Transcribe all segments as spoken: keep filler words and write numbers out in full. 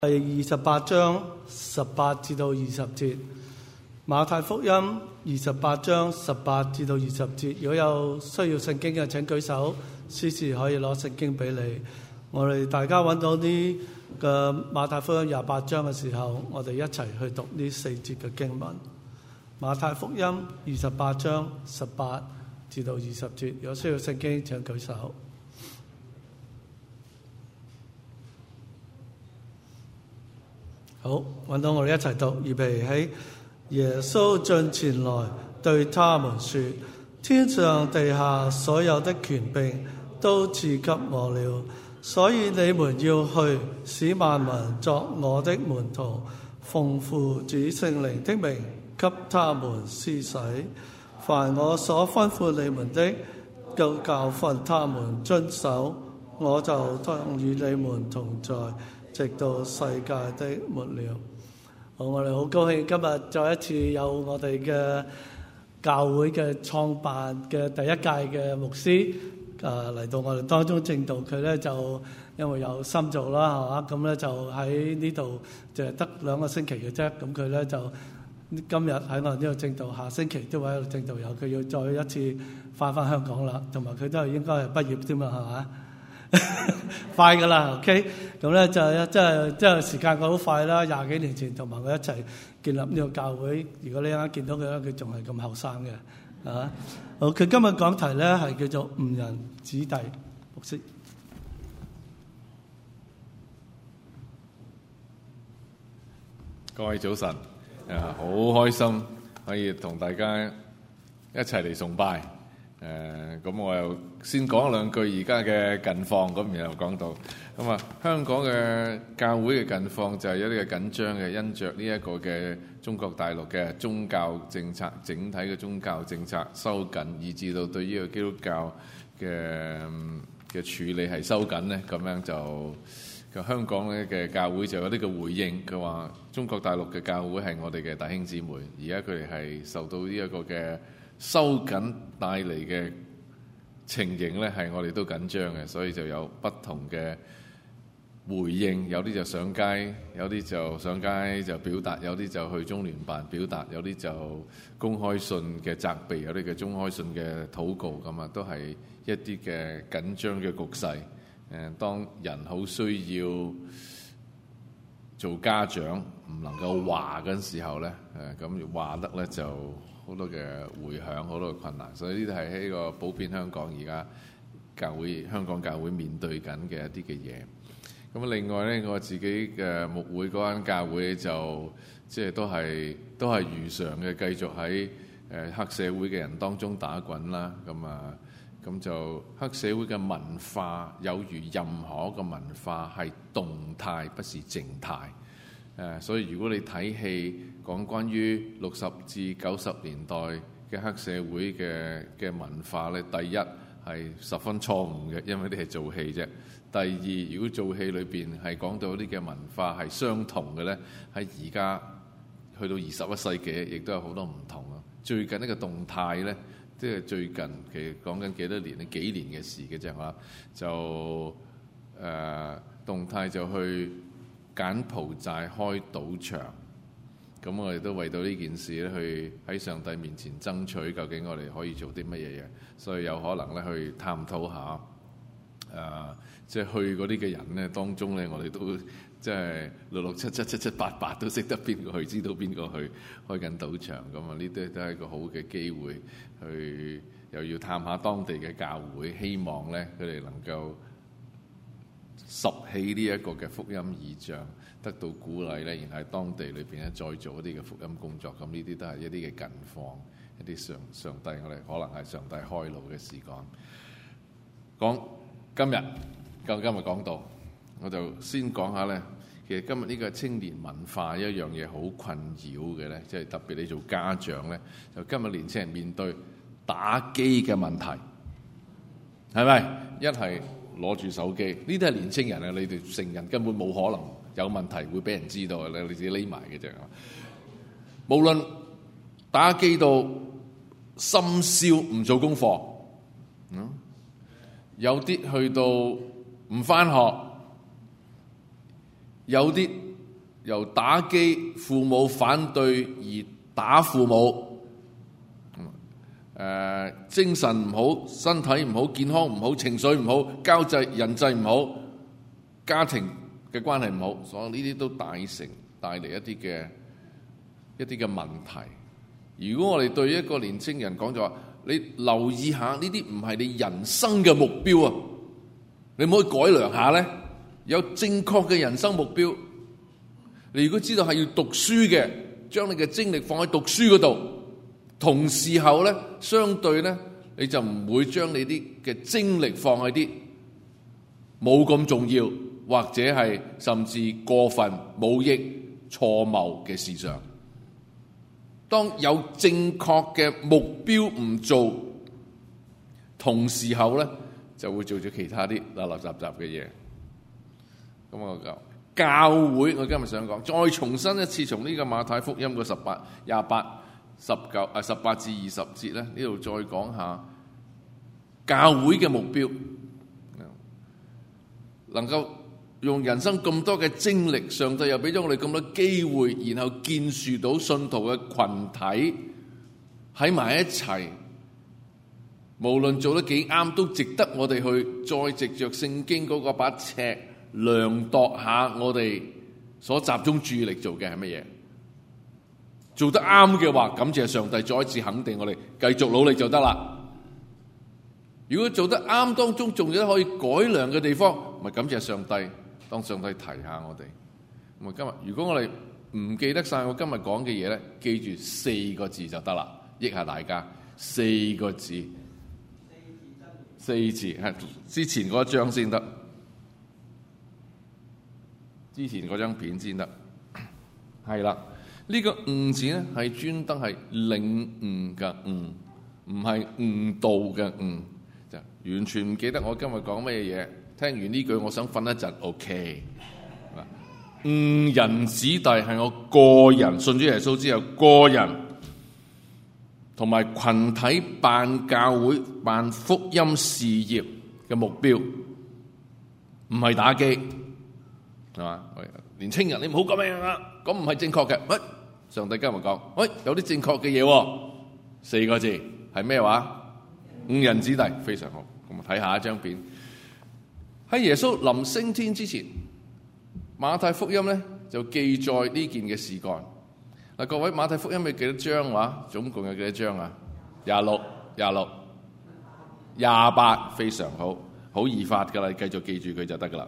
係二十八章十八至到二十節，馬太福音二十八章十八至到二十節。如果有需要聖經嘅，請舉手，司事可以攞聖經俾你。我哋大家揾到呢個馬太福音廿八章嘅時候，我哋一齊去讀呢四節嘅經文。馬太福音二十八章十八至到二十節，有需要聖經請舉手。好，揾到我哋一齊讀，預備起。耶穌進前來對他們說：天上地下所有的權柄都賜給我了，所以你們要去，使萬民作我的門徒，奉父子聖靈的名給他們施洗。凡我所吩咐你們的，就教訓他們遵守，我就當與你們同在，直到世界的末了。好，我哋好高興今日再一次有我哋嘅教會嘅創辦嘅第一屆嘅牧師誒嚟到我哋當中證道。佢咧就因為有心做啦，係嘛，咁咧就喺呢度就係得兩個星期嘅啫。咁佢咧就今日喺我哋呢度證道，下星期都會喺度證道。有佢要再一次翻返香港啦，同埋佢都係應該係畢業添啦，係嘛？快噶啦 ，OK， 咁咧就即係即係時間過好快啦。廿幾年前同埋佢一齊建立呢個教會，如果你啱見到佢咧，佢仲係咁後生嘅，啊，好，佢今日講題咧係叫做誤人子弟牧師。 各位早晨，啊，好開心可以同大家一齊嚟崇拜。誒、呃，咁我又先講兩句而家嘅近況，咁然後講到咁啊，香港嘅教會嘅近況就係有啲嘅緊張嘅，因着呢一個嘅中國大陸嘅宗教政策，整體嘅宗教政策收緊，以至到對呢個基督教嘅嘅處理係收緊呢，咁樣就個香港咧嘅教會就有呢個回應，佢話中國大陸嘅教會係我哋嘅弟兄姊妹，而家佢哋係受到呢一個嘅收緊帶嚟嘅情形咧，係我哋都緊張嘅，所以就有不同嘅回應。有啲就上街，有啲就上街就表達，有啲就去中聯辦表達，有啲就公開信嘅責備，有啲嘅公開信嘅禱告，咁啊，都係一啲嘅緊張嘅局勢。誒，當人好需要做家長，唔能夠話嗰陣時候咧，誒咁話得咧就好多嘅迴響，好多嘅困難，所以呢啲係喺個普遍香港而家教會香港教會面對緊嘅一啲嘅嘢。咁另外咧，我自己嘅牧會嗰間教會就即係都係都係如常嘅，繼續喺誒黑社會嘅人當中打滾啦。咁啊，咁就黑社會嘅文化有如任何一個文化係動態，不是靜態。誒，所以如果你睇戲講關於六十至九十年代嘅黑社會嘅嘅文化咧，第一係十分錯誤嘅，因為啲係做戲啫。第二，如果做戲裏邊係講到啲嘅文化係相同嘅咧，喺而家去到二十一世紀，亦都有好多唔同啊。最近呢個動態咧，即係最近其實講緊幾多年咧，幾年嘅事嘅啫嚇，就誒、呃、動態就去柬埔寨開賭場，咁我哋都為到呢件事咧，去喺上帝面前爭取，究竟我哋可以做啲乜嘢嘢，所以有可能咧去探討下，誒、呃，即係去嗰啲嘅人咧，當中咧，我哋都即係六六七七七七八八都識得邊個去，知道邊個去開緊賭場，咁啊，呢啲都係一個好嘅機會，去又要探下當地嘅教會，希望咧佢哋能夠拾起呢一個嘅福音異象，得到鼓勵咧，然後喺當地裏邊咧再做一啲嘅福音工作。咁呢啲都係一啲嘅近況，一啲上上帝我哋可能係上帝開路嘅事幹。講今日今今日講到，我就先講下咧。其實今日呢個青年文化一樣嘢好困擾嘅咧，即係特別你做家長咧，就今日年輕人面對打機嘅問題，係咪？一係攞住手機，呢啲係年青人啊！你哋成人根本冇可能有問題會俾人知道嘅，你自己匿埋嘅啫。無論打機到深宵唔做功課，嗯，有啲去到唔返學，有啲由打機父母反對而打父母，誒、呃、精神唔好，身體唔好，健康唔好，情緒唔好，交際人際唔好，家庭嘅關係唔好，所有呢啲都帶成帶嚟一啲嘅一啲嘅問題。如果我哋對一個年青人講就話，你留意下呢啲唔係你人生嘅目標啊，你唔可以改良下咧？有正確嘅人生目標。你如果知道係要讀書嘅，將你嘅精力放喺讀書嗰度，同時候咧，相對咧，你就唔會將你啲嘅精力放喺啲冇咁重要，或者係甚至過分冇益、錯謬嘅事上。當有正確嘅目標唔做，同時候咧就會做咗其他啲垃垃雜雜嘅嘢。咁我講教會，我今日想講，再重申一次，從呢個馬太福音嘅十八、廿八、十九啊十八至二十節咧，呢度再講下教會嘅目標，能夠用人生咁多嘅精力，上帝又俾咗我哋咁多機會，然後建樹到信徒嘅群體喺埋一齊，無論做得幾啱，都值得我哋去再藉着聖經嗰個把尺量度下我哋所集中注意力做嘅係乜嘢。做得啱嘅話，感謝上帝再一次肯定我哋，繼續努力就得啦。如果做得啱當中仲有可以改良嘅地方，咪感謝上帝，當上帝提下我哋。咁啊，今日如果我哋唔記得晒我今日講嘅嘢咧，記住四個字就得啦，益下大家。四個字，四字係之前嗰一張先得，之前嗰張片先得。係啦，呢個悟字咧係專登係領悟嘅悟，唔係誤導嘅悟。就完全唔記得我今日講咩嘢。聽完呢句，我想瞓一陣。OK， 誤人子弟係我個人信主耶穌之後個人同埋群體辦教會辦福音事業嘅目標，唔係打機，係嘛？年青人你唔好咁樣啊，咁唔係正確嘅。喂，上帝今日講，喂，有啲正確嘅嘢喎，四個字係咩話？誤人子弟，非常好。咁我睇下一張片。喺耶穌臨升天之前，馬太福音咧就記載呢件嘅事幹。嗱，各位，馬太福音有幾多章話？總共有幾多章啊？廿六、廿六、廿八，非常好，好易發噶啦，你繼續記住佢就得噶啦。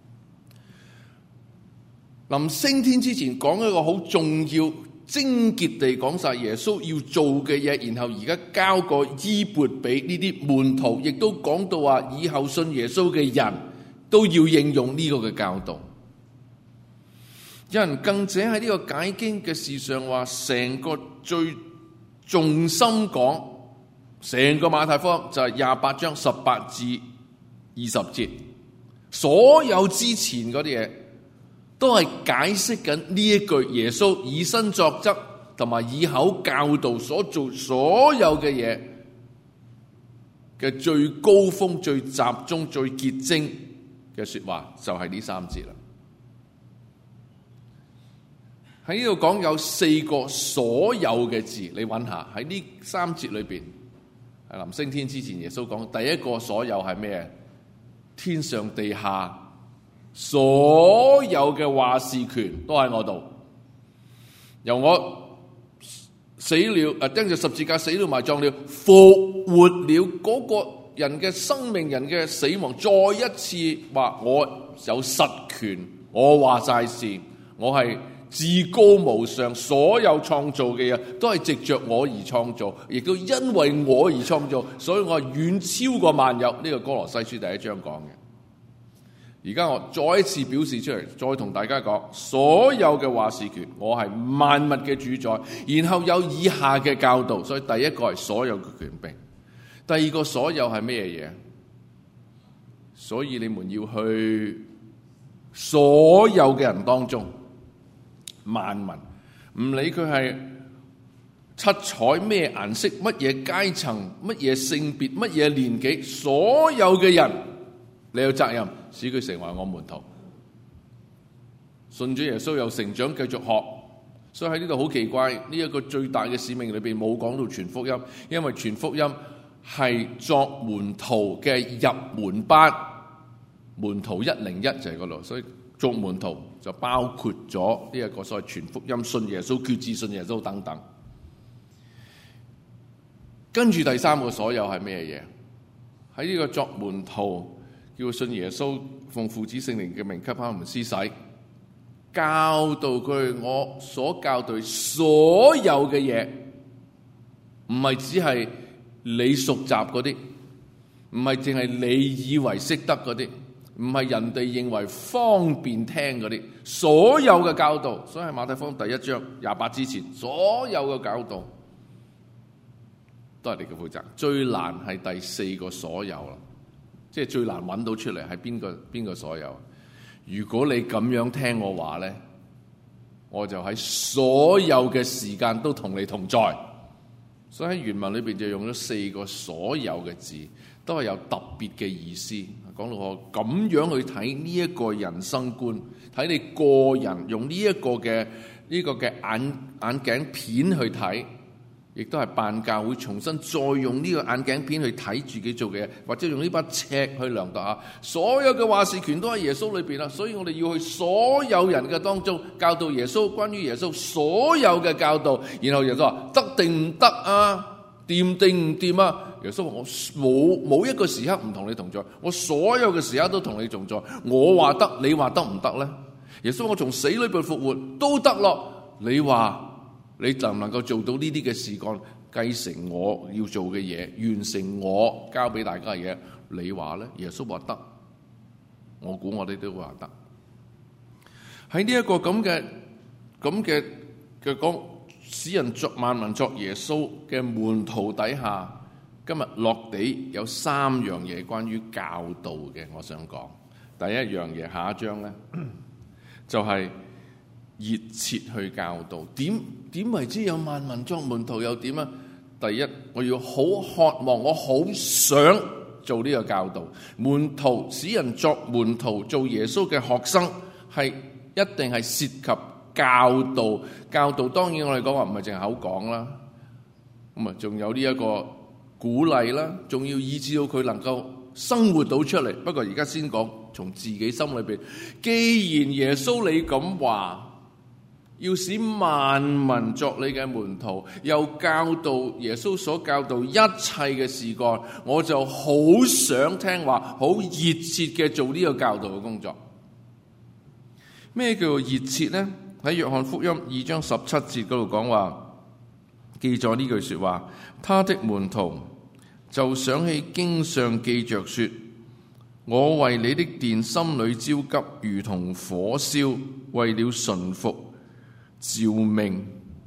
臨升天之前講一個好重要、精結地講晒耶穌要做嘅嘢，然後而家交個衣缽俾呢啲門徒，亦都講到話以後信耶穌嘅人都要應用呢個嘅教導。有人更者喺呢個解經嘅事上話，成個最重心講，成個馬太福音就係廿八章十八至二十節，所有之前嗰啲嘢都係解釋緊呢一句耶穌以身作則同埋以口教導所做所有嘅嘢嘅最高峰、最集中、最結晶嘅說話，就係呢三節啦。喺呢度講有四個所有嘅字，你揾下喺呢三節裏邊，係臨升天之前耶穌講第一個所有係咩？天上地下所有嘅話事權都喺我度，由我死了，誒釘住十字架死了埋葬了，復活了嗰個人嘅生命，人嘅死亡，再一次話我有實權，我話晒事，我係至高無上，所有創造嘅嘢都係藉着我而創造，亦都因為我而創造，所以我係遠超過萬有。呢、這個歌羅西書第一章講嘅。而家我再一次表示出嚟，再同大家講，所有嘅話事權，我係萬物嘅主宰。然後有以下嘅教導，所以第一個係所有嘅權柄，第二個所有係咩嘢？所以你們要去所有嘅人當中，萬民，唔理佢係七彩咩顏色、乜嘢階層、乜嘢性別、乜嘢年紀，所有嘅人，你有責任使佢成為我門徒。 信咗耶穌又成長繼續學。所以喺呢度好奇怪，呢、這、一個最大嘅使命裏邊冇講到傳福音，因為傳福音係作門徒嘅入門班，門徒一零一就係嗰度，所以作門徒就包括咗呢一個所謂傳福音、信耶穌、決志信耶穌等等。跟住第三個所有係咩嘢？喺呢個作門徒叫信耶穌，奉父子聖靈嘅名給他們施洗，教導佢我所教導所有嘅嘢，唔係只係你熟習嗰啲，唔係淨係你以為識得嗰啲，唔係人哋認為方便聽嗰啲，所有嘅教導。所以喺馬太福音第一章廿八之前，所有嘅教導都係你嘅負責。最難係第四個所有啦，即係最難揾到出嚟係邊個邊個所有。如果你咁樣聽我話呢，我就喺所有嘅時間都同你同在。所以喺原文裏邊就用咗四個所有嘅字，都係有特別嘅意思。講到我咁樣去睇呢一個人生觀，睇你個人用呢一個嘅呢個嘅眼眼鏡片去睇，亦都係辦教會重新再用呢個眼鏡片去睇自己做嘅嘢，或者用呢把尺去量度下，所有嘅話事權都喺耶穌裏邊啦。所以我哋要去所有人嘅當中教導耶穌，關於耶穌所有嘅教導。然後耶穌話得定唔得啊？掂定唔掂啊？耶穌話我冇冇一個時刻唔同你同在，我所有嘅時刻都同你同在。我話得，你話得唔得咧？耶穌我從死裏邊復活都得咯，你話？你能唔能夠做到呢啲嘅事幹，繼承我要做嘅嘢，完成我交俾大家嘅嘢？你話咧？耶穌話得，我估我哋都話得。喺呢一個咁嘅咁嘅嘅講，使人作萬民作耶穌嘅門徒底下，今日落地有三樣嘢關於教導嘅，我想講。第一樣嘢，下一章咧就係、是。熱切去教導，點點為之有萬民作門徒又點啊？第一，我要好渴望，我好想做呢個教導。門徒使人作門徒，做耶穌嘅學生，係一定係涉及教導。教導當然我哋講話唔係淨係口講啦，咁啊仲有呢一個鼓勵啦，仲要以致到佢能夠生活到出嚟。不過而家先講從自己心裏邊，既然耶穌你咁話，要使萬民作你嘅門徒，又教導耶穌所教導一切嘅事幹，我就好想聽話，好熱切嘅做呢個教導嘅工作。咩叫做熱切呢？喺約翰福音二章十七節嗰度講話，記載呢句說話，他的門徒就想起經上記着說，我為你的殿心裏焦急，如同火燒，為了順服召命。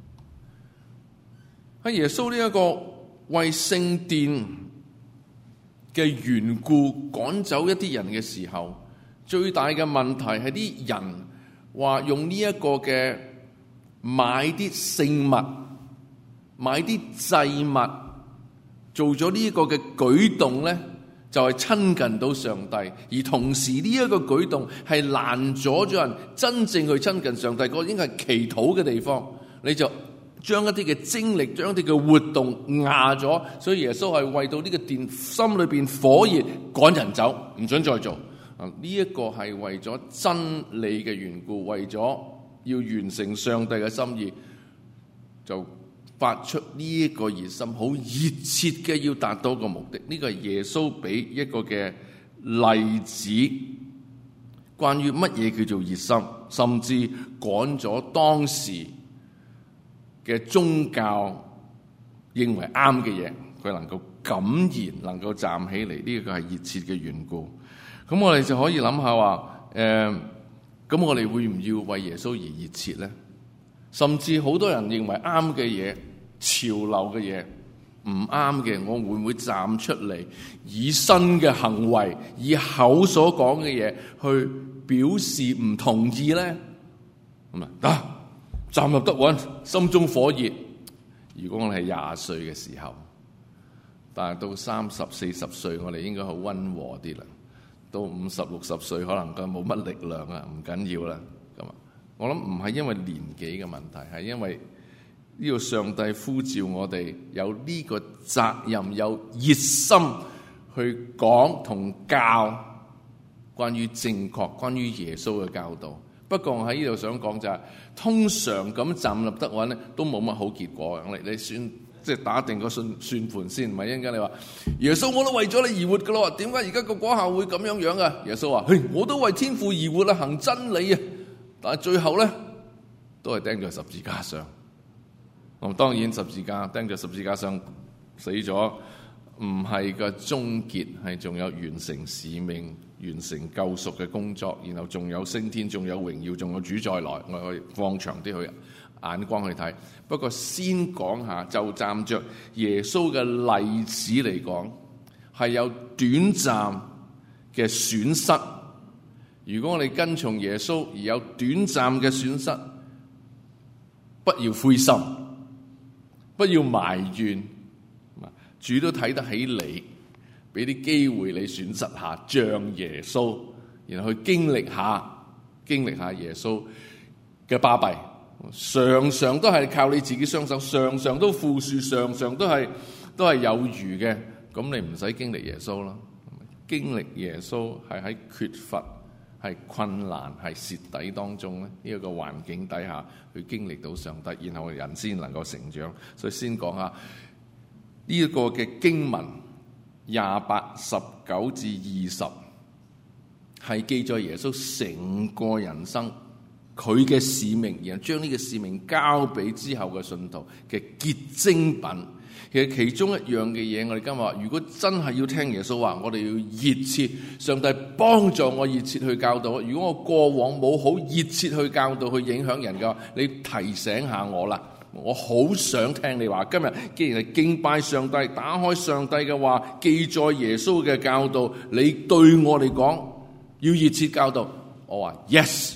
喺耶穌呢一個為聖殿嘅緣故趕走一啲人嘅時候，最大嘅問題係啲人話用呢一個嘅買啲聖物、買啲祭物，做咗呢一個嘅舉動咧，就係親近到上帝，而同時呢一個舉動係攔阻咗人真正去親近上帝，嗰應該係祈禱嘅地方，你就將一啲嘅精力、將一啲嘅活動壓咗，所以耶穌係為到呢個殿心裏邊火熱，趕人走，唔准再做。啊，呢一個係為咗真理嘅緣故，為咗要完成上帝嘅心意，就發出呢一個熱心，好熱切嘅要達到個目的。呢個係耶穌俾一個嘅例子，關於乜嘢叫做熱心，甚至趕咗當時嘅宗教認為啱嘅嘢，佢能夠敢言，能夠站起嚟，呢個係熱切嘅緣故。咁我哋就可以諗下話，誒、呃，咁我哋會唔要為耶穌而熱切咧？甚至好多人認為啱嘅嘢、潮流嘅嘢唔啱嘅，我會唔會站出嚟，以身嘅行為、以口所講嘅嘢去表示唔同意咧？咁啊，得站立得穩，心中火熱。如果我哋係廿歲嘅時候，但係到三十四十歲，我哋應該好溫和啲啦。到五十六十歲，可能佢冇乜力量啊，唔緊要啦。咁啊， 我諗唔係因為年紀嘅問題，係因為呢個上帝呼召我哋有呢個責任，有熱心去講同教關於正確、關於耶穌嘅教導。不過我喺呢度想講就係、是，通常咁站立得穩咧，都冇乜好結果嘅。你你算即係打定個算算盤先，唔係一陣間你話耶穌我都為咗你而活噶咯，點解而家個果效會咁樣樣啊？耶穌話：嘿，我都為天父而活啦，行真理啊！但係最後咧，都係釘在十字架上。咁當然十字架釘在十字架上死咗，唔係個終結，係仲有完成使命、完成救贖嘅工作，然後仲有升天，仲有榮耀，仲有主再來。我可以放長啲去眼光去睇。不過先講下，就站着耶穌嘅例子嚟講，係有短暫嘅損失。如果我哋跟從耶穌而有短暫嘅損失，不要灰心，不要埋怨，主都睇得起你，俾啲機會你選擇下像耶穌，然後去經歷下經歷下耶穌嘅巴閉，常常都係靠你自己雙手，常常都富庶，常常都係都係有餘嘅，咁你唔使經歷耶穌啦。經歷耶穌係喺缺乏、係困難、係蝕底當中咧，呢一個環境底下去經歷到上帝，然後人先能夠成長。所以先講下呢一個嘅經文廿八十九至二十，係記載耶穌成個人生佢嘅使命，然後將呢個使命交俾之後嘅信徒嘅結晶品。其實其中一樣嘅嘢，我哋今日話，如果真係要聽耶穌話，我哋要熱切，上帝幫助我熱切去教導。如果我過往冇好熱切去教導，去影響人嘅話，你提醒下我啦。我好想聽你話。今日既然係敬拜上帝，打開上帝嘅話，記載耶穌嘅教導，你對我嚟講要熱切教導，我話 yes。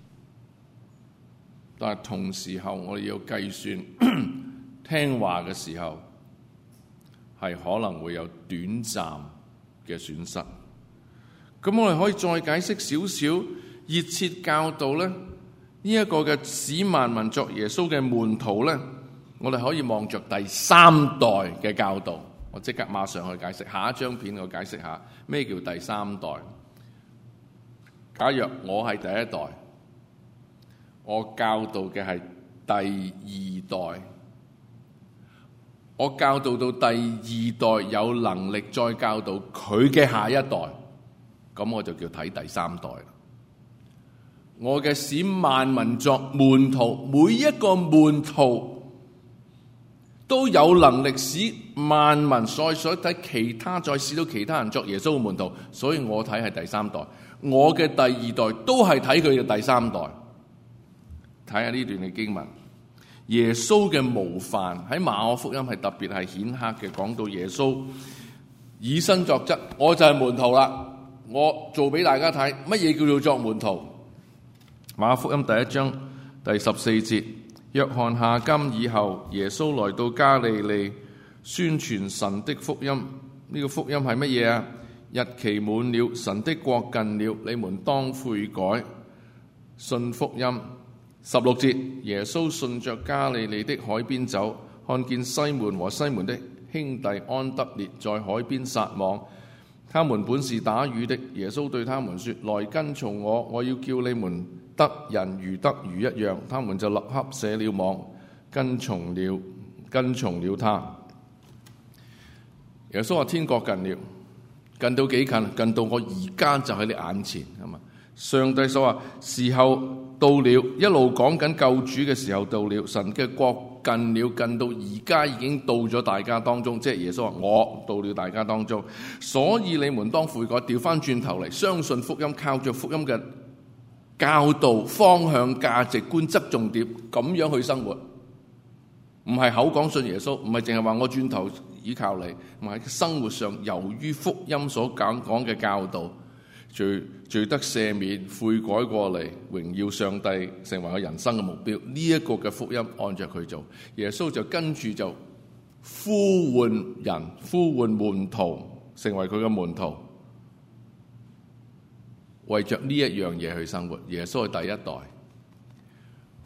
但係同時候我哋要計算聽話嘅時候，係可能會有短暫嘅損失。咁我哋可以再解釋少少熱切教導咧，呢、這、一個嘅使萬民作耶穌嘅門徒咧，我哋可以望着第三代嘅教導。我即刻馬上去解釋，下一張片我解釋下咩叫第三代。假若我係第一代，我教導嘅係第二代。我教導到第二代有能力再教導佢嘅下一代，咁我就叫睇第三代啦。我嘅使萬民作門徒，每一個門徒都有能力使萬民，再所睇其他，再使到其他人作耶穌嘅門徒。所以我睇係第三代，我嘅第二代都係睇佢嘅第三代。睇下呢段嘅經文。耶穌嘅模範喺馬可福音係特別係顯赫嘅，講到耶穌以身作則，我就係門徒啦，我做俾大家睇乜嘢叫做作門徒。馬可福音第一章第十四節，約翰下監以後，耶穌來到加利利，宣傳神的福音。呢、這個福音係乜嘢啊？日期滿了，神的國近了，你們當悔改，信福音。十六節，耶穌順着加利利的海邊走，看見西門和西門的兄弟安德烈在海邊撒網，他們本是打魚的。耶穌對他們說：來跟從我，我要叫你們得人如得魚一樣。他們就立刻捨了網，跟從了跟從了他。耶穌話：天國近了，近到幾近？近到我而家就喺你眼前，係嘛？上帝所話時候到了，一路講緊救主嘅時候到了，神嘅國近了，近到而家已經到咗大家當中。即係耶穌話：我到了大家當中，所以你們當悔改，調翻轉頭嚟相信福音，靠着福音嘅教導、方向、價值觀、側重點，咁樣去生活。唔係口講信耶穌，唔係淨係話我轉頭依靠你，唔係生活上由於福音所講講嘅教導。罪罪得赦免，悔改過嚟，榮耀上帝，成為我人生嘅目標。呢、這、一個嘅福音按着佢做，耶穌就跟住就呼喚人，呼喚門徒，成為佢嘅門徒，為着呢一樣嘢去生活。耶穌係第一代，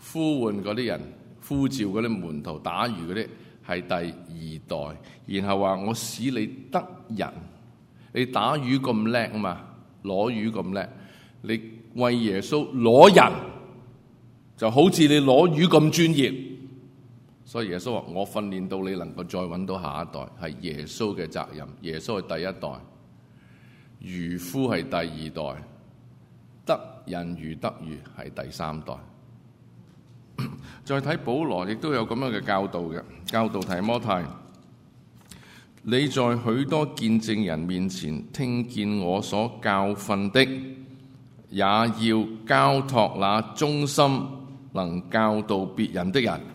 呼喚嗰啲人，呼召嗰啲門徒打魚嗰啲係第二代，然後話我使你得人，你打魚咁叻啊嘛，攞魚咁叻，你為耶穌攞人就好似你攞魚咁專業。所以耶穌話我訓練到你能夠再揾到下一代，係耶穌嘅責任。耶穌係第一代，漁夫係第二代，得人如得魚係第三代。再睇保羅亦都有咁樣嘅教導嘅，教導提摩太，你在許多見證人面前聽見我所教訓的，也要交託那忠心能教導別人的人。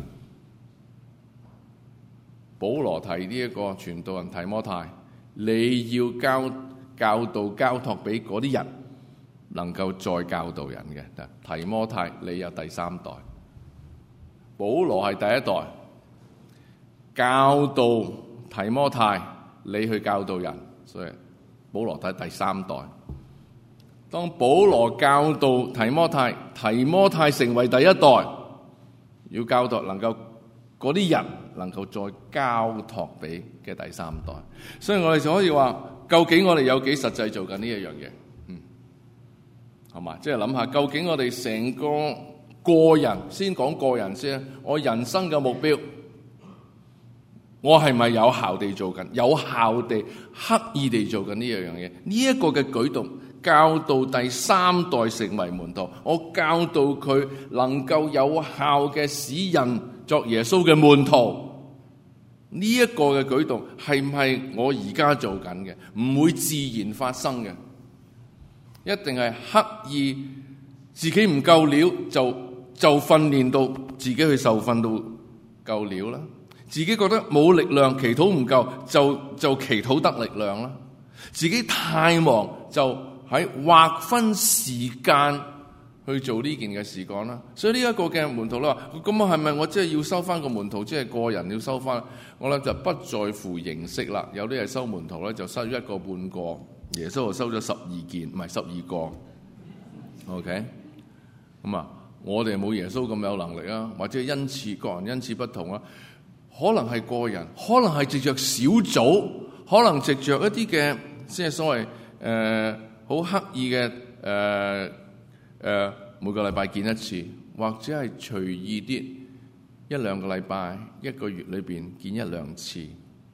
保羅提呢一個傳道人提摩太，你要交教導交託俾嗰啲人，能夠再教導人嘅。提摩太，你有第三代，保羅係第一代，教導提摩太，你去教導人，所以保羅睇第三代。當保羅教導提摩太，提摩太成為第一代，要教導能夠嗰啲人能夠再交託俾嘅第三代。所以我哋就可以話，究竟我哋有幾實際做緊呢一樣嘢？嗯，係嘛？即係諗下，究竟我哋成個個人，先講個人先，我人生嘅目標，我係咪有效地做緊？有效地、刻意地做緊呢一樣嘢？呢一個嘅舉動，教導第三代成為門徒，我教導佢能夠有效嘅使人作耶穌嘅門徒，呢一個嘅舉動係唔係我而家做緊嘅？唔會自然發生嘅，一定係刻意自己唔夠料就就訓練到自己去受訓到夠料啦。自己覺得冇力量，祈禱唔夠就就祈禱得力量啦。自己太忙就喺劃分時間去做呢件嘅事幹啦。所以呢一個嘅門徒啦，咁啊係咪我即係要收翻個門徒，即係個人要收翻？我諗就不在乎形式啦。有啲係收門徒咧，就收一個半個。耶穌就收咗十二件，唔係十二個。OK，咁啊，我哋冇耶穌咁有能力啊，或者恩賜，個人恩賜不同啊。可能係個人，可能係藉着小組，可能藉着一啲嘅即係所謂誒好刻意嘅誒誒每個禮拜見一次，或者係隨意啲一兩個禮拜一個月裏邊見一兩次，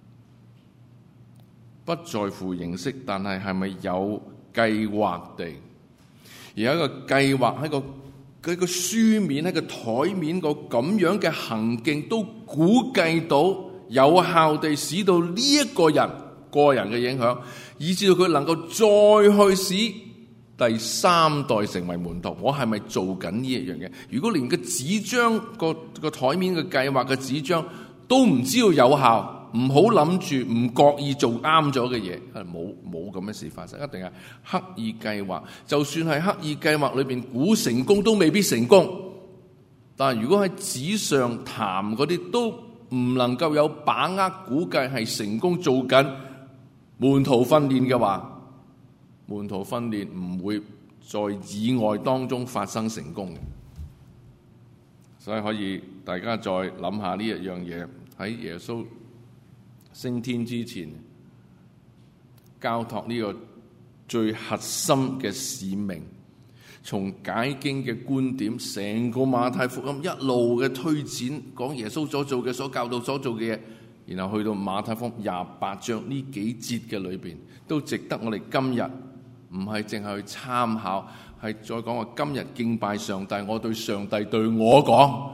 不在乎形式，但係係咪有計劃地，而有一個計劃喺個佢個書面喺個台面個咁樣嘅行徑，都估計到有效地使到呢一個人個人嘅影響，以至到佢能夠再去使第三代成為門徒。我係咪做緊呢一樣嘢？如果連個紙張個個台面嘅計劃嘅紙張都唔知道有效，唔好諗住唔覺意做啱咗嘅嘢，係冇冇咁嘅事發生，一定係刻意計劃。就算係刻意計劃裏邊估成功，都未必成功。但係如果喺紙上談嗰啲都唔能夠有把握估計係成功做緊門徒訓練嘅話，門徒訓練唔會在意外當中發生成功嘅。所以可以大家再諗下呢一樣嘢，喺耶穌升天之前，交託呢個最核心嘅使命，從解經嘅觀點，成個馬太福音一路嘅推展，講耶穌所做嘅、所教導所做嘅嘢，然後去到馬太福音廿八章呢幾節嘅裏邊，都值得我哋今日唔係淨係去參考，係再講話今日敬拜上帝，我對上帝對我講。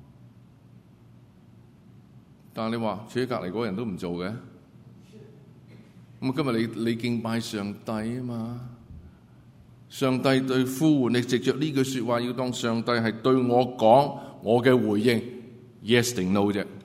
但係你話，坐喺隔離嗰個人都唔做嘅，咁今日你你敬拜上帝啊嘛？上帝對呼喚你，藉着呢句説話，要當上帝係對我講，我嘅回應 yes 定 no 啫。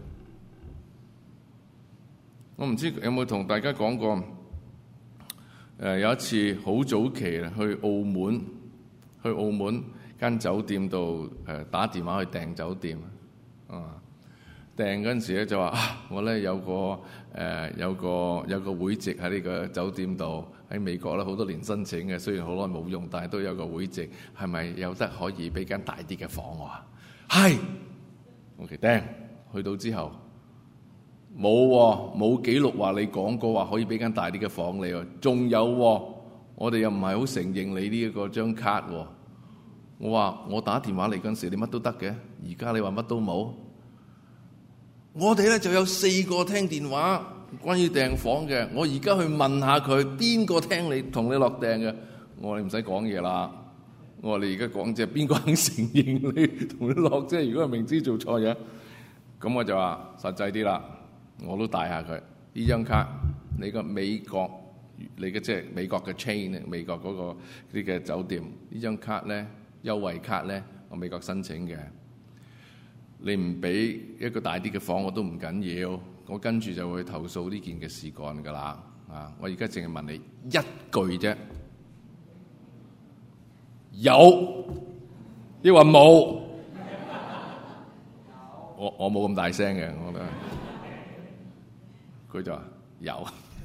我唔知有冇同大家講過，誒、呃、有一次好早期去澳門，去澳門間酒店度誒打電話去訂酒店啊。訂嗰陣時咧就話啊，我咧有個誒、呃、有個有個會籍喺呢個酒店度，喺美國咧好多年申請嘅，雖然好耐冇用，但係都有個會籍，係咪有得可以俾間大啲嘅房我啊？ 係 OK 釘去到之後冇喎，冇記錄話你講過話可以俾間大啲嘅房你喎，仲有喎，我哋又唔係好承認你呢一個張卡喎。我話我打電話嚟嗰陣時，你乜都得嘅，而家你話乜都冇。我哋咧就有四個聽電話關於訂房嘅，我而家去問下佢邊個聽你同你落訂嘅。我話你唔使講嘢啦，我話你而家講即係邊個肯承認你同你落啫？如果係明知做錯嘢，咁我就話實際啲啦，我都帶下佢呢張卡，你個美國你嘅即係美國嘅 chain 美國嗰個啲嘅酒店呢張卡咧，優惠卡咧，我美國申請嘅。你唔俾一個大啲嘅房我都唔緊要，我跟住就會投訴呢件嘅事幹噶啦。啊，我而家淨係問你一句啫，有抑或冇？我我冇咁大聲嘅，我覺得佢就話有，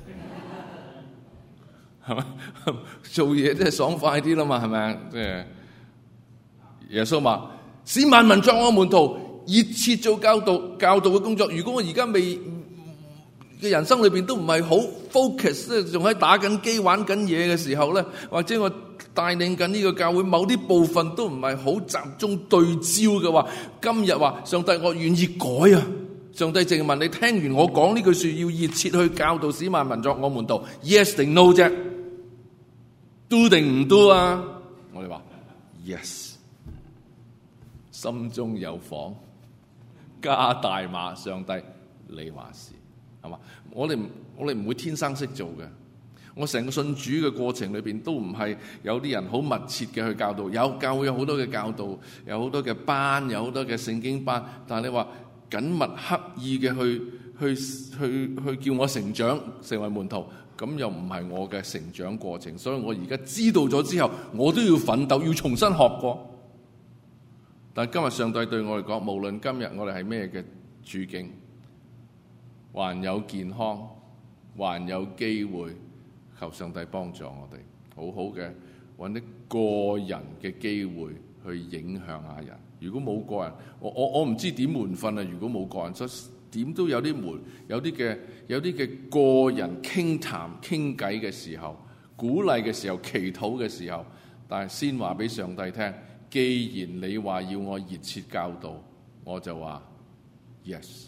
係咪？做嘢即係爽快啲啦嘛，係咪啊？即係耶穌話：使萬民作我門徒。熱切做教導教導嘅工作。如果我而家未嘅人生裏邊都唔係好 focus 咧，仲喺打緊機玩緊嘢嘅時候咧，或者我帶領緊呢個教會某啲部分都唔係好集中對焦嘅話，今日話上帝我願意改啊！上帝淨係問你聽完我講呢句說，要熱切去教導使萬民作我門徒 ，yes 定 no 啫 ？do 定唔 do 啊？我哋話 yes， 心中有房。加大碼，上帝你話事係嘛？我哋我哋唔會天生識做嘅。我成個信主嘅過程裏邊都唔係有啲人好密切嘅去教導，有教會有好多嘅教導，有好多嘅班，有好多嘅聖經班。但係你話緊密刻意嘅去去去去叫我成長成為門徒，咁又唔係我嘅成長過程。所以我而家知道咗之後，我都要奮鬥，要重新學過。但今日上帝對我嚟講，無論今日我哋係咩嘅處境，還有健康，還有機會，求上帝幫助我哋，好好嘅揾啲個人嘅機會去影響下人。如果冇個人，我我我唔知點門訓啊！如果冇個人，所以點都有啲門，有啲嘅有啲嘅個人傾談傾偈嘅時候，鼓勵嘅時候，祈禱嘅時候，但係先話俾上帝聽。既然你話要我熱切教導，我就話 yes。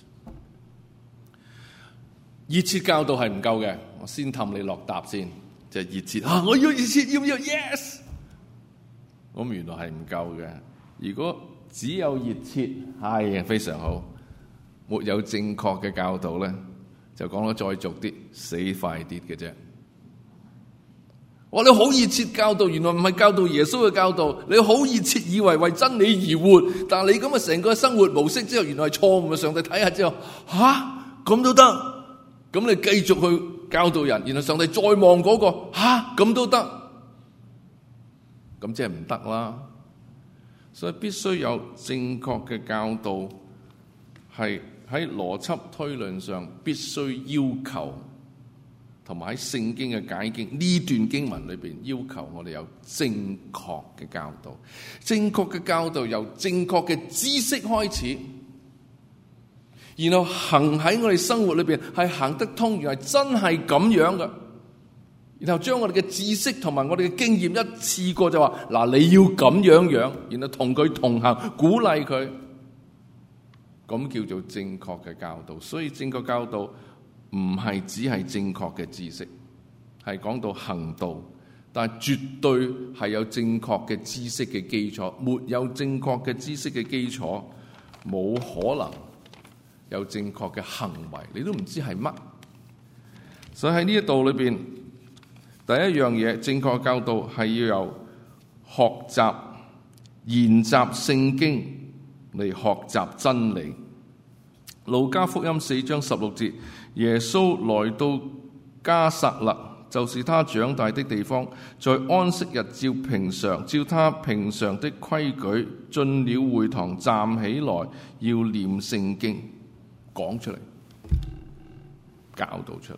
熱切教導係唔夠嘅，我先氹你落答先，就係熱切啊！我要熱切，要唔要 yes？ 咁原來係唔夠嘅。如果只有熱切，係非常好，沒有正確嘅教導咧，就講得再俗啲，死快啲嘅啫。我哋好熱切教導，原來唔係教導耶穌嘅教導。你好熱切以為為真理而活，但係你咁嘅成個生活模式之後，原來係錯誤嘅。上帝睇下之後，吓咁都得，咁你繼續去教導人，然後上帝再望嗰個，吓咁都得，咁即係唔得啦。所以必須有正確嘅教導，係喺邏輯推論上必須要求。同埋喺聖經嘅解經呢段經文裏邊，要求我哋有正確嘅教導。正確嘅教導由正確嘅知識開始，然後行喺我哋生活裏邊係行得通，原來真係咁樣嘅。然後將我哋嘅知識同埋我哋嘅經驗一次過就話嗱，你要咁樣樣，然後同佢同行，鼓勵佢，咁叫做正確嘅教導。所以正確教導。唔係只係正確嘅知識，係講到行道，但係絕對係有正確嘅知識嘅基礎。沒有正確嘅知識嘅基礎，冇可能有正確嘅行為，你都唔知係乜。所以喺呢一度裏邊，第一樣嘢，正確教導係要由學習研習聖經嚟學習真理。路加福音四章十六節。耶穌來到加撒勒，就是他長大的地方，在安息日照平常照他平常的規矩，進了會堂，站起來要念聖經，講出嚟，教導出嚟。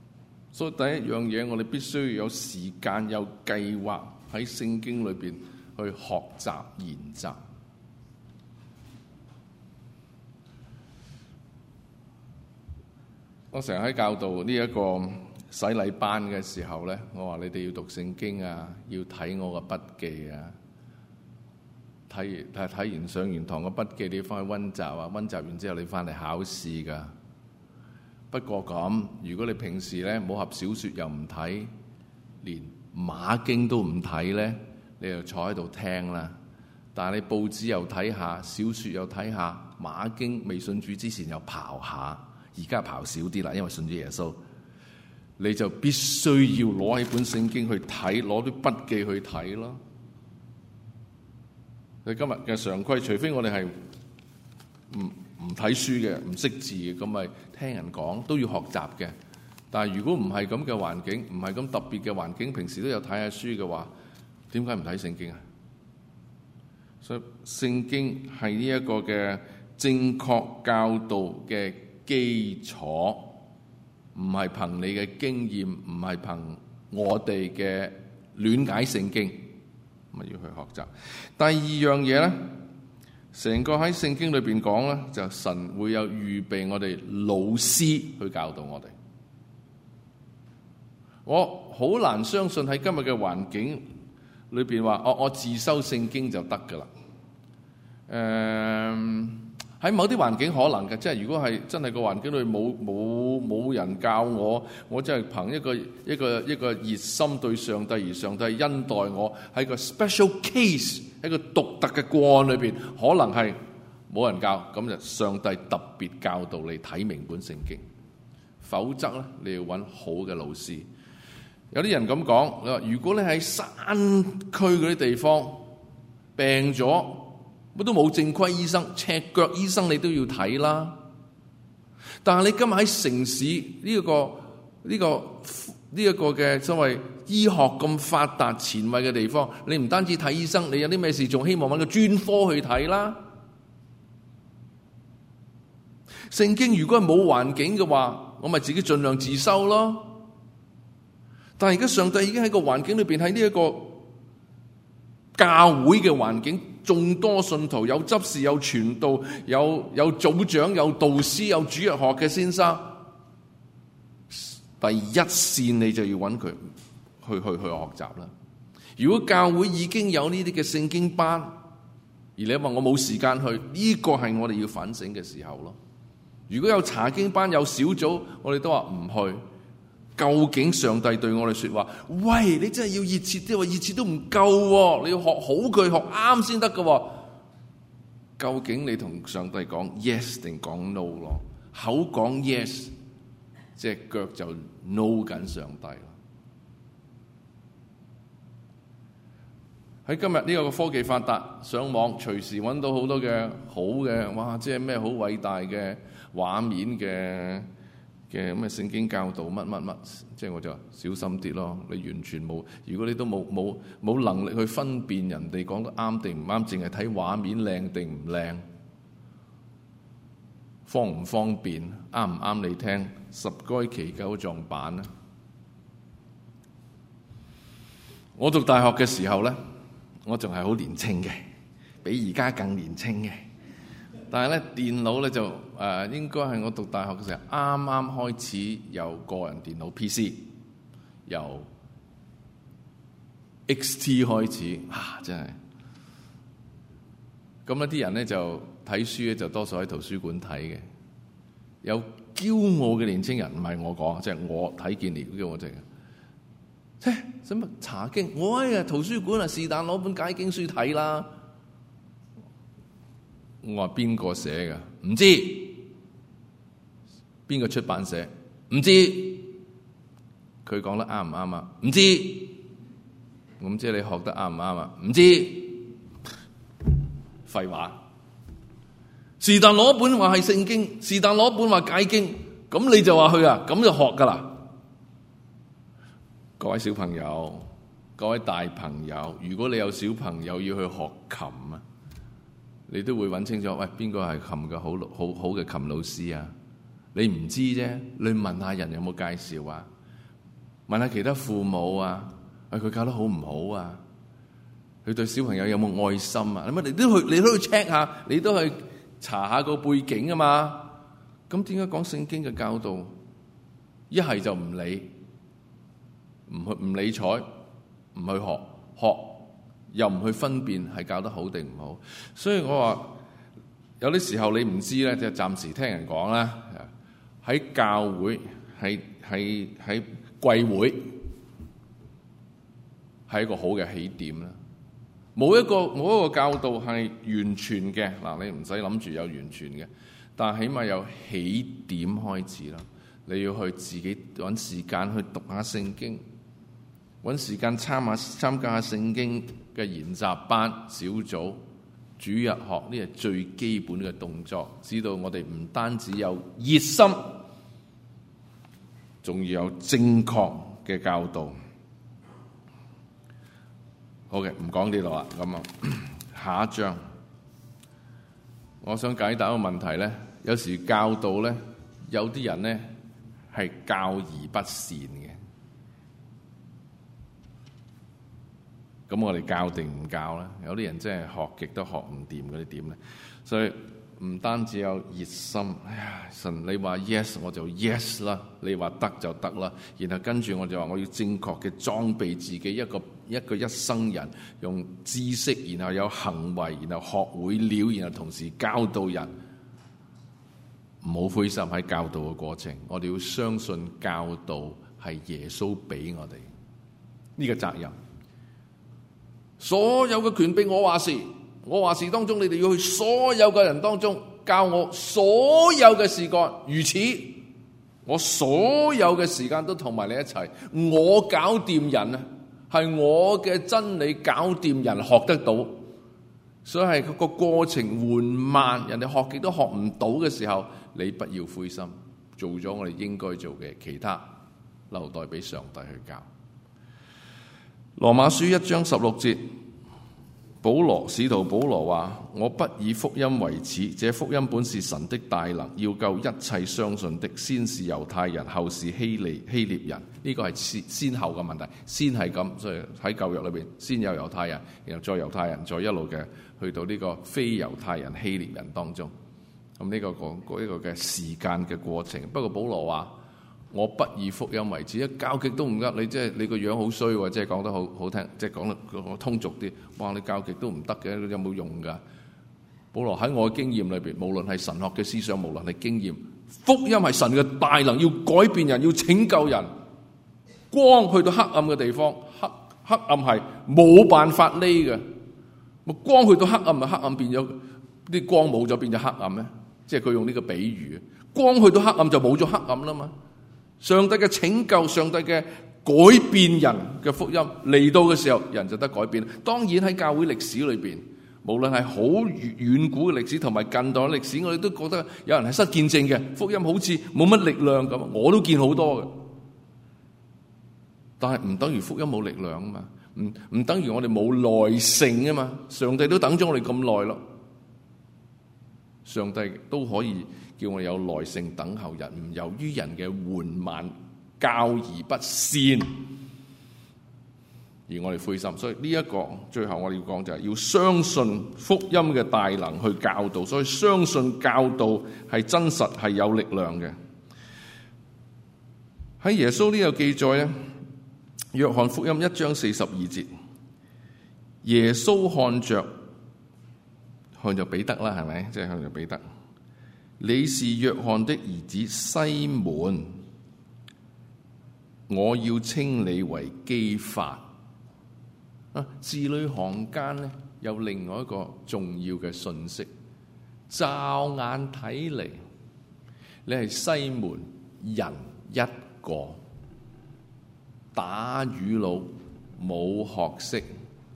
所以第一樣嘢，我哋必須要有時間、有計劃喺聖經裏邊去學習研習。我成日喺教導呢一個洗禮班嘅時候咧，我話你哋要讀聖經啊，要睇我個筆記啊，睇完睇睇完上完堂個筆記，你要翻去溫習啊，溫習完之後你翻嚟考試噶。不過咁，如果你平時咧武俠小説又唔睇，連馬經都唔睇咧，你就坐喺度聽啦。但係你報紙又睇下，小説又睇下，馬經未信主之前又刨下，而家刨少啲啦，因為信咗耶穌。你就必須要攞起本聖經去睇，攞啲筆記去睇咯。你今日嘅常規，除非我哋係唔唔睇書嘅，唔識字嘅，咁咪聽人講都要學習嘅。但係如果唔係咁嘅環境，唔係咁特別嘅環境，平時都有睇下書嘅話，點解唔睇聖經啊？所以聖經係呢一個嘅正確教導嘅基礎，唔係憑你嘅經驗，唔係憑我哋嘅亂解聖經，咪要去學習。第二樣嘢咧，成個喺聖經裏邊講咧，就神會有預備我哋老師去教導我哋。我好難相信喺今日嘅環境裏邊話，我我自修聖經就得噶啦。誒、呃。喺某啲環境可能嘅，即係如果係真係個環境裏冇冇冇人教我，我真係憑一個一個一個熱心對上帝而上帝恩待我，喺個 special case 喺個獨特嘅個案裏邊，可能係冇人教，咁就上帝特別教導你睇明本聖經。否則咧，你要揾好嘅老師。有啲人咁講，你話如果你喺山區嗰啲地方病咗，乜都冇正規醫生，赤腳醫生你都要睇啦。但係你今日喺城市呢一個呢個呢一個嘅所謂醫學咁發達前衛嘅地方，你唔單止睇醫生，你有啲咩事仲希望揾個專科去睇啦。聖經如果係冇環境嘅話，我咪自己盡量自修咯。但係而家上帝已經喺個環境裏邊，喺呢一個教會嘅環境，眾多信徒，有執事，有傳道，有有組長，有導師，有主日學嘅先生。第一線你就要揾佢去去去學習啦。如果教會已經有呢啲嘅聖經班，而你話我冇時間去，呢個係我哋要反省嘅時候咯。如果有查經班，有小組，我哋都話唔去。究竟上帝對我哋說話，喂，你真係要熱切啲，話熱切都唔夠，你要學好佢，學啱先得㗎。究竟你同上帝講 yes 定講 no 咯？口講 yes， 隻腳就 no 緊上帝。喺今日呢個科技發達，上網隨時揾到好多嘅好嘅，哇！即係咩好偉大嘅畫面嘅嘅咁嘅聖經教導乜乜乜，即係我就話小心啲咯。你完全冇，如果你都冇冇冇能力去分辨人哋講得啱定唔啱，淨係睇畫面靚定唔靚，方唔方便，啱唔啱你聽，十該其九撞板啦。我讀大學嘅時候咧，我仲係好年青嘅，比而家更年青嘅。但係咧，電腦咧就誒、呃、應該係我讀大學嘅時候啱啱開始有個人電腦 P C， 由 X T 開始，啊真係咁一啲人咧就睇書咧就多數喺圖書館睇嘅。有驕傲嘅年青人，唔係我講，即係我睇見嚟嘅，我真係。即係使乜查經？我喺啊圖書館啊，是但攞本解經書睇啦。我話邊個寫㗎？唔知。邊個出版社？唔知。佢講得啱唔啱啊？唔知。咁即係你學得啱唔啱啊？唔知。廢話。是但攞本話係聖經，是但攞本話解經，咁你就話去啊？咁就學㗎啦。各位小朋友，各位大朋友，如果你有小朋友要去學琴啊，你都會揾清楚，喂，邊個係琴嘅好好好嘅琴老師啊？你唔知啫，你問下人有冇介紹啊？問下其他父母啊，喂，佢教得好唔好啊？ 佢對小朋友有冇愛心啊？咁你都去，你都去 check 下，你都去查下個背景啊嘛。咁點解講聖經嘅教導？一係就唔理，唔去唔理睬，唔去學，學又唔去分辨係教得好定唔好。所以我話有啲時候你唔知咧，就暫時聽人講啦。喺教會，喺喺喺貴會，係一個好嘅起點啦。冇一個冇一個教導係完全嘅，嗱，你唔使諗住有完全嘅，但係起碼有起點開始啦。你要去自己揾時間去讀下聖經，揾時間參下參加下聖經嘅研習班、小組、主日學，呢係最基本嘅動作。知道我哋唔單止有熱心，仲要有正確嘅教導。好嘅，唔講呢度啦。咁啊，下一章，我想解答一個問題咧。有時教導咧，有啲人咧係教而不善嘅。咁我哋教定唔教咧？有啲人真係學極都學唔掂嗰啲點咧？所以唔單止有熱心，哎呀，神你話 yes 我就 yes 啦，你話得就得啦。然後跟住我就話我要正確嘅裝備自己一個一個一生人，用知識，然後有行為，然後學會了，然後同時教導人。唔好灰心喺教導嘅過程，我哋要相信教導係耶穌俾我哋呢個責任。所有嘅權柄我話事，我話事當中，你哋要去所有嘅人當中教我所有嘅事幹，如此我所有嘅時間都同埋你一齊。我搞掂人啊，係我嘅真理搞掂人學得到，所以係個過程緩慢，人哋學極都學唔到嘅時候，你不要灰心，做咗我哋應該做嘅，其他留待俾上帝去教。羅馬書一章十六節，保羅使徒保羅話：我不以福音為恥，這福音本是神的大能，要救一切相信的，先是猶太人，後是希利希臘人。呢、這個係先先後嘅問題，先係咁，所以喺舊約裏邊先有猶太人，然後再猶太人，再一路嘅去到呢個非猶太人希臘人當中。咁呢、這個講呢、這個嘅時間嘅過程。不過保羅話：我不以福音為恥，一教極都唔得，你即係你個樣好衰喎，即係講得好好聽，即係講得通俗啲。哇！你教極都唔得嘅，有冇用㗎？保羅喺我嘅經驗裏邊，無論係神學嘅思想，無論係經驗，福音係神嘅大能，要改變人，要拯救人。光去到黑暗嘅地方，黑黑暗係冇辦法匿嘅。光去到黑暗，咪黑暗變咗啲光冇咗，變咗黑暗咩？即係佢用呢個比喻，光去到黑暗就冇咗黑暗啦嘛。上帝嘅拯救，上帝嘅改變人嘅福音嚟到嘅時候，人就得改變。當然喺教會歷史裏邊，無論係好遠古嘅歷史同埋近代嘅歷史，我哋都覺得有人係失見證嘅，福音好似冇乜力量咁。我都見好多嘅，但係唔等於福音冇力量啊嘛，唔唔等於我哋冇耐性啊嘛。上帝都等咗我哋咁耐咯，上帝都可以叫我哋有耐性等候人，唔由於人嘅緩慢教而不善，而我哋灰心。所以呢一個最後我哋要講就係要相信福音嘅大能去教導，所以相信教導係真實係有力量嘅。喺耶穌呢個記載咧，約翰福音一章四十二節，耶穌看着看着彼得啦，係咪？即係看着彼得，你是約翰的兒子西門，我要稱你為基法。啊，字裏行間咧有另外一個重要嘅信息，驟眼睇嚟，你係西門人一個，打魚佬，冇學識，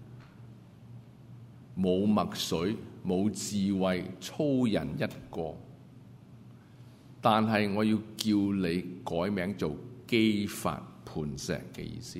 冇墨水，冇智慧，粗人一個。但係我要叫你改名做基法磐石嘅意思。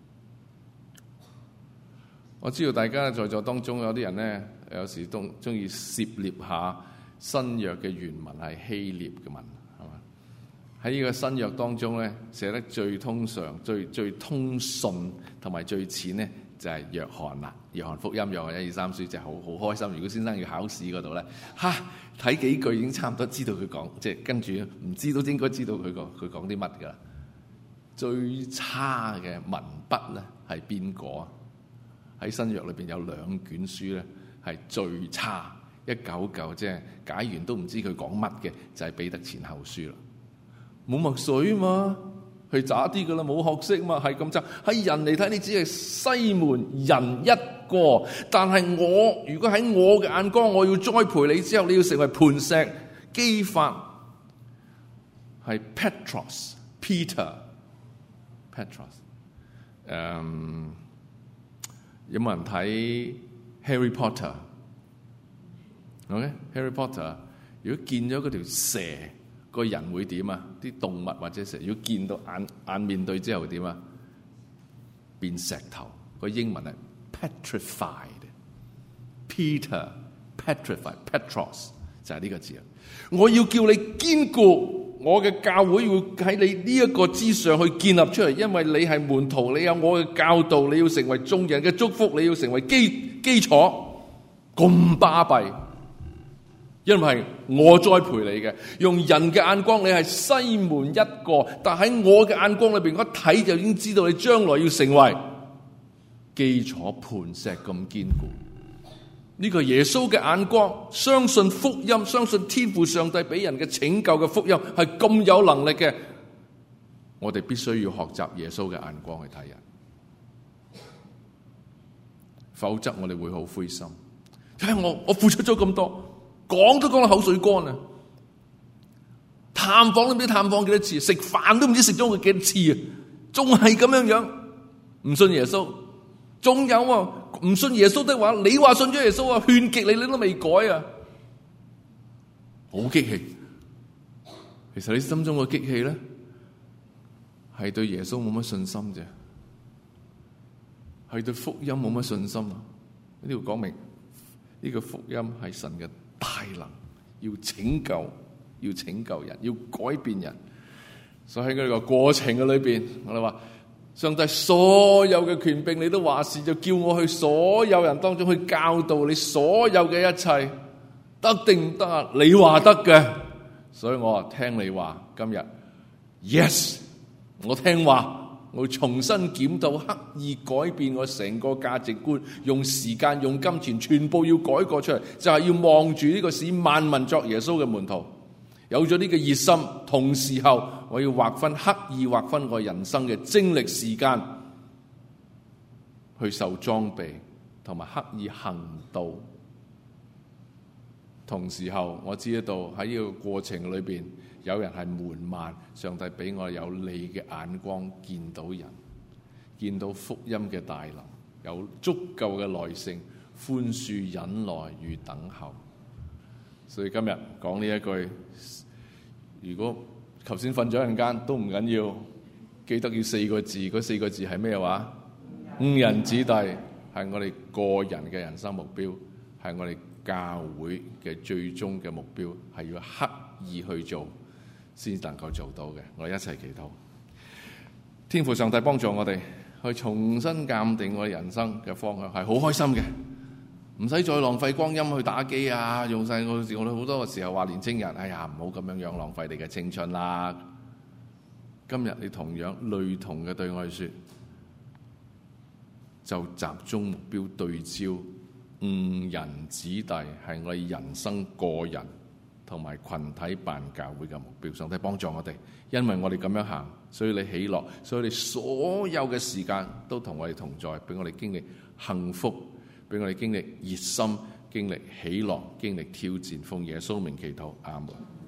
我知道大家在座當中有啲人咧，有時都中意涉獵下新約嘅原文係希臘嘅文，係嘛？喺呢個新約當中咧，寫得最通常、最最通順同埋最淺咧， 就係約翰啦，約翰福音、約翰一二三書就好好開心。如果先生要考試嗰度咧，嚇睇幾句已經差唔多知道佢講，即係跟住唔知都應該知道佢講佢講啲乜㗎啦。最差嘅文筆咧係邊個啊？喺新約裏邊有兩卷書咧係最差，一九九即係解完都唔知佢講乜嘅，就係彼得前後書啦。冇墨水嘛，係渣啲噶啦，冇學識嘛，係咁差。喺人嚟睇，你只係西門人一個，但係我如果喺我嘅眼光，我要栽培你之後，你要成為磐石基法，係 Petros Peter Petros。誒，有冇人睇 Harry Potter？OK，Harry Potter， 如果見咗嗰條蛇，個人會點啊？啲動物或者蛇，如果見到眼眼面對之後會點啊？變石頭。個英文係 petrified。Peter petrified Petros 就係呢個字啊！我要叫你堅固我嘅教會，要喺你呢一個之上去建立出嚟，因為你係門徒，你有我嘅教導，你要成為眾人嘅祝福，你要成為基基礎。咁巴閉，因為我栽培你嘅，用人嘅眼光你係西門一個，但喺我嘅眼光裏邊，我一睇就已經知道你將來要成為基礎磐石咁堅固。呢個耶穌嘅眼光，相信福音，相信天父上帝俾人嘅拯救嘅福音係咁有能力嘅，我哋必須要學習耶穌嘅眼光去睇人，否則我哋會好灰心。睇下我我付出咗咁多，講都講到口水乾啊！探訪都唔知探訪幾多次，食飯都唔知食咗佢幾多次啊！仲係咁樣樣，唔信耶穌。仲有啊，唔信耶穌的話，你話信咗耶穌啊，勸極你你都未改啊，好激氣。其實你心中嘅激氣咧，係對耶穌冇乜信心啫，係對福音冇乜信心啊！呢度講明呢個福音係神嘅大能，要拯救，要拯救人，要改變人。所以喺呢個過程嘅裏邊，我哋話。上帝所有嘅權柄，你都話事，就叫我去所有人當中去教導你所有嘅一切，得定唔得啊？你話得嘅，所以我話聽你話。今日 yes， 我聽話，我重新檢討，刻意改變我成個價值觀，用時間、用金錢，全部要改過出嚟，就係、是、要望住呢個使萬民作耶穌嘅門徒。有咗呢個熱心，同時候我要劃分，刻意劃分我人生嘅精力時間去受裝備，同埋刻意行道。同時候我知道喺呢個過程裏邊，有人係緩慢，上帝俾我有利嘅眼光見到人，見到福音嘅大能，有足夠嘅耐性、寬恕、忍耐與等候。所以今日講呢一句，如果頭先瞓咗一陣間都唔緊要，記得要四個字，嗰四個字係咩話？誤人子弟係我哋個人嘅人生目標，係我哋教會嘅最終嘅目標，係要刻意去做先能夠做到嘅。我哋一齊祈禱，天父上帝幫助我哋去重新鑑定我哋人生嘅方向，係好開心嘅。唔使再浪費光陰去打機啊！用晒我我哋好多個時候話年青人，哎呀唔好咁樣樣浪費你嘅青春啦。今日你同樣類同嘅對我哋說，就集中目標對焦，誤人子弟係我哋人生個人同埋群體辦教會嘅目標。上帝幫助我哋，因為我哋咁樣行，所以你喜樂，所以你所有嘅時間都同我哋同在，俾我哋經歷幸福，俾我哋經歷熱心，經歷喜樂，經歷挑戰，奉耶穌名祈禱，阿門。